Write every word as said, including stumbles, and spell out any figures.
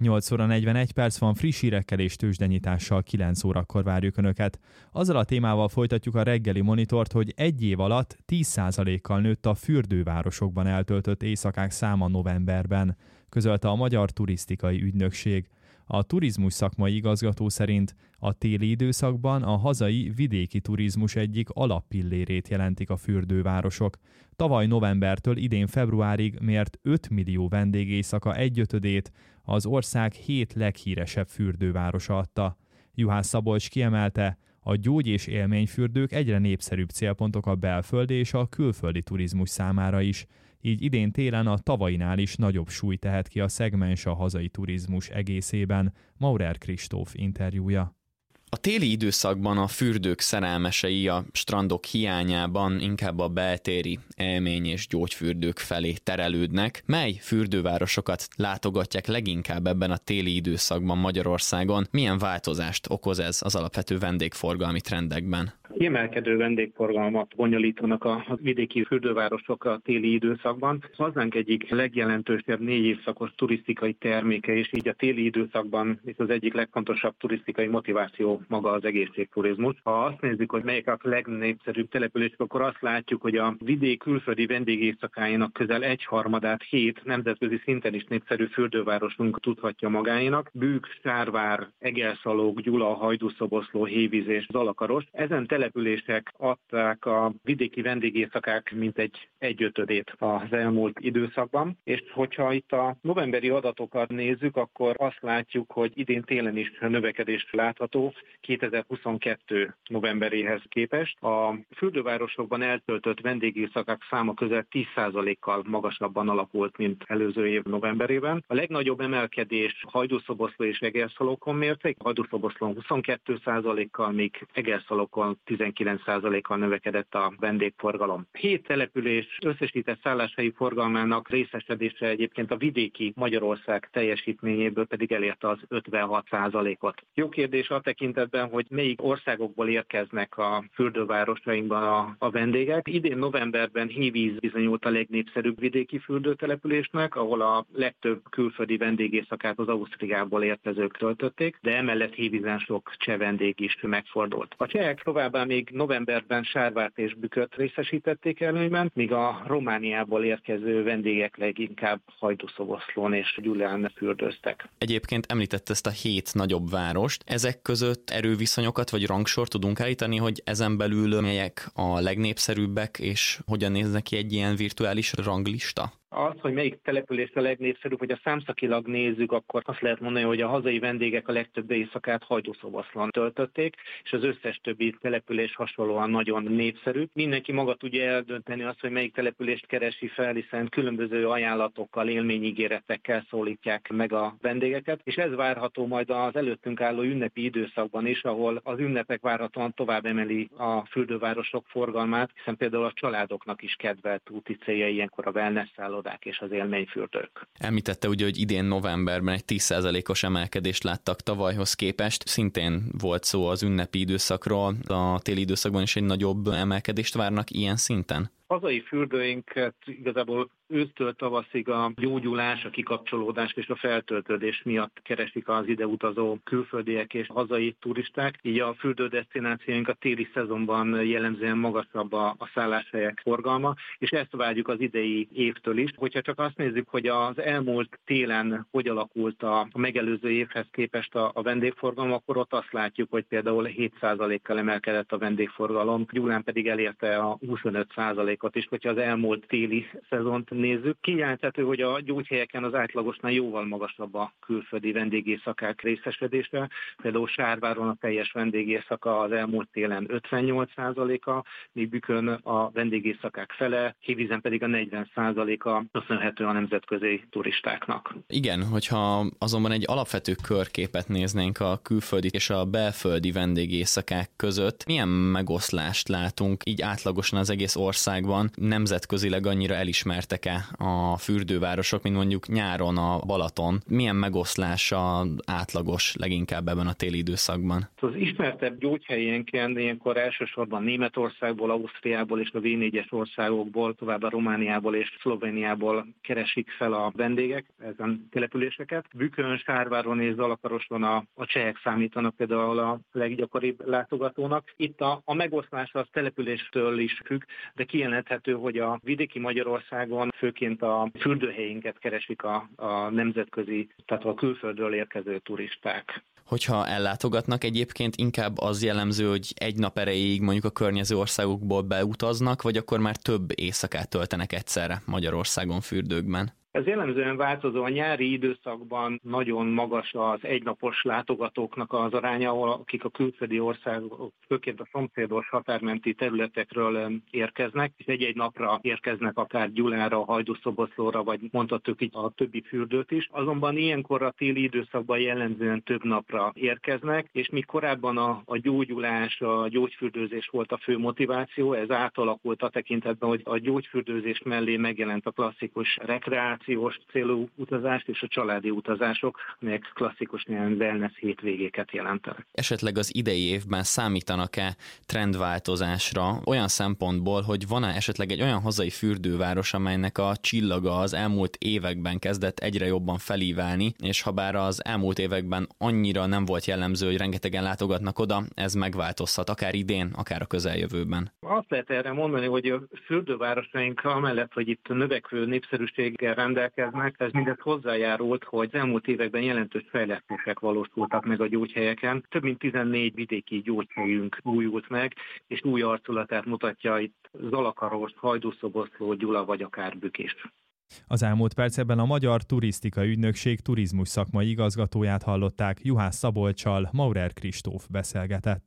nyolc óra negyvenegy perc van, friss hírekkel és tőzsdenyitással kilenc órakor várjuk Önöket. Azzal a témával folytatjuk a reggeli monitort, hogy egy év alatt tíz százalékkal nőtt a fürdővárosokban eltöltött éjszakák száma novemberben, közölte a Magyar Turisztikai Ügynökség. A turizmus szakmai igazgató szerint a téli időszakban a hazai vidéki turizmus egyik alappillérét jelentik a fürdővárosok. Tavaly novembertől idén februárig mért öt millió vendégéjszaka egyötödét az ország hét leghíresebb fürdővárosa adta. Juhász Szabolcs kiemelte, a gyógy- és élményfürdők egyre népszerűbb célpontok a belföldi és a külföldi turizmus számára is. Így idén télen a tavainál is nagyobb súly tehet ki a szegmens a hazai turizmus egészében. Maurer Kristóf interjúja. A téli időszakban a fürdők szerelmesei a strandok hiányában inkább a beltéri élmény- és gyógyfürdők felé terelődnek. Mely fürdővárosokat látogatják leginkább ebben a téli időszakban Magyarországon? Milyen változást okoz ez az alapvető vendégforgalmi trendekben? Kiemelkedő vendégforgalmat bonyolítanak a vidéki fürdővárosok a téli időszakban. Hazánk egyik legjelentősebb négy évszakos turisztikai terméke, és így a téli időszakban is az egyik legfontosabb turisztikai motiváció maga az egészségturizmus. Ha azt nézzük, hogy melyek a legnépszerűbb települések, akkor azt látjuk, hogy a vidék külföldi vendégéjszakáinak közel egyharmadát hét nemzetközi szinten is népszerű fürdővárosunk tudhatja magáénak. Bükk, Sárvár, Egerszalóg, Gyula, Hajdúszoboszló, Hévíz és Zalakaros. Ezen települések adták a vidéki vendégéjszakák mintegy egyötödét az elmúlt időszakban, és hogyha itt a novemberi adatokat nézzük, akkor azt látjuk, hogy idén télen is növekedés látható kétezer-huszonkettő novemberéhez képest. A fürdővárosokban eltöltött vendégéjszakák száma közel tíz százalékkal magasabban alakult, mint előző év novemberében. A legnagyobb emelkedés Hajdúszoboszló és Egerszalókon mérték, Hajdúszoboszlón huszonkettő százalékkal, míg Egerszalókon tizenkilenc százalékkal növekedett a vendégforgalom. Hét település összesített szálláshelyi forgalmának részesedése egyébként a vidéki Magyarország teljesítményéből pedig elérte az ötvenhat százalékot. Jó kérdés a tekintetben, hogy melyik országokból érkeznek a fürdővárosainkban a, a vendégek. Idén novemberben Hévíz bizonyult a legnépszerűbb vidéki fürdőtelepülésnek, ahol a legtöbb külföldi vendégészakát az Ausztriából érkezők töltötték, de emellett Hévízen sok cseh vendég is megfordult. A csehek továbbá még novemberben Sárvárt és Bükköt részesítették előnyben, míg a Romániából érkező vendégek leginkább Hajdúszoboszlón és Gyulán fürdőztek. Egyébként említett ezt a hét nagyobb várost. Ezek között erőviszonyokat vagy rangsort tudunk állítani, hogy ezen belül melyek a legnépszerűbbek, és hogyan néznek ki egy ilyen virtuális ranglista? Az, hogy melyik település a legnépszerűbb, hogy a számszakilag nézzük, akkor azt lehet mondani, hogy a hazai vendégek a legtöbb éjszakát Hajdúszoboszlón töltötték, és az összes többi település hasonlóan nagyon népszerű. Mindenki maga tudja eldönteni azt, hogy melyik települést keresi fel, hiszen különböző ajánlatokkal, élményígéretekkel szólítják meg a vendégeket, és ez várható majd az előttünk álló ünnepi időszakban is, ahol az ünnepek várhatóan tovább emeli a fürdővárosok forgalmát, hiszen például a családoknak is kedvelt úti célja ilyenkor a wellness szállodák és az élményfürdők. Említette ugye, hogy idén novemberben egy tíz százalékos emelkedést láttak tavalyhoz képest. Szintén volt szó az ünnepi időszakról, a téli időszakban is egy nagyobb emelkedést várnak ilyen szinten? Hazai fürdőinket igazából ősztől tavaszig a gyógyulás, a kikapcsolódás és a feltöltődés miatt keresik az ide utazó külföldiek és hazai turisták. Így a fürdődesztinációink a téli szezonban jellemzően magasabb a, a szálláshelyek forgalma, és ezt várjuk az idei évtől is. Hogyha csak azt nézzük, hogy az elmúlt télen hogy alakult a, a megelőző évhez képest a, a vendégforgalom, akkor ott azt látjuk, hogy például hét százalékkal emelkedett a vendégforgalom, Gyulán pedig elérte a huszonöt százalékot is, hogyha az elmúlt téli szezont nézzük. Kijelenthető, hogy a gyógyhelyeken az átlagosnál jóval magasabb a külföldi vendégészakák részesedése. Például Sárváron a teljes vendégészaka az elmúlt télen ötvennyolc százaléka, míg Bükkön a vendégészakák fele, Hévízen pedig a negyven százaléka köszönhető a nemzetközi turistáknak. Igen, hogyha azonban egy alapvető körképet néznénk a külföldi és a belföldi vendégészakák között, milyen megoszlást látunk így átlagosan az egész országban? időszakban nemzetközileg annyira elismertek-e a fürdővárosok, mint mondjuk nyáron a Balaton? Milyen megoszlása átlagos leginkább ebben a téli időszakban? Az ismertebb gyógyhelyénken ilyenkor elsősorban Németországból, Ausztriából és a vé négyes országokból, továbbá Romániából és Szlovéniából keresik fel a vendégek ezen településeket. Bükön, Sárváron és Zalakaroson a, a csehek számítanak például a leggyakoribb látogatónak. Itt a, a megoszlás az településtől is függ, de kijelenthető, hogy a vidéki Magyarországon főként a fürdőhelyénket keresik a, a nemzetközi, tehát a külföldről érkező turisták. Hogyha ellátogatnak, egyébként inkább az jellemző, hogy egy nap erejéig mondjuk a környező országokból beutaznak, vagy akkor már több éjszakát töltenek egyszerre Magyarországon fürdőkben? Ez jellemzően változó. A nyári időszakban nagyon magas az egynapos látogatóknak az aránya, ahol akik a külföldi országok, főként a szomszédos határmenti területekről érkeznek, és egy-egy napra érkeznek akár Gyulára, Hajdúszoboszlóra, vagy mondhatjuk így a többi fürdőt is. Azonban ilyenkor a téli időszakban jellemzően több napra érkeznek, és míg korábban a, a gyógyulás, a gyógyfürdőzés volt a fő motiváció, ez átalakult a tekintetben, hogy a gyógyfürdőzés mellé megjelent a klasszikus rekreáció, célú utazást és a családi utazások, amelyek klasszikus ilyen wellness hétvégéket jelentenek. Esetleg az idei évben számítanak-e trendváltozásra olyan szempontból, hogy van-e esetleg egy olyan hazai fürdőváros, amelynek a csillaga az elmúlt években kezdett egyre jobban felíválni, és ha bár az elmúlt években annyira nem volt jellemző, hogy rengetegen látogatnak oda, ez megváltozhat, akár idén, akár a közeljövőben. Azt lehet erre mondani, hogy a fürdővárosaink amellett, hogy itt növekvő népszerűséggel rendelkeznek, ez mindez hozzájárult, hogy az elmúlt években jelentős fejlesztések valósultak meg a gyógyhelyeken. Több mint tizennégy vidéki gyógyhelyünk újult meg, és új arculatát mutatja itt Zalakarost, Hajdúszoboszló, Gyula vagy akár Bükk is. Az elmúlt percekben a Magyar Turisztikai Ügynökség turizmus szakmai igazgatóját hallották, Juhász Szabolccsal Maurer Kristóf beszélgetett.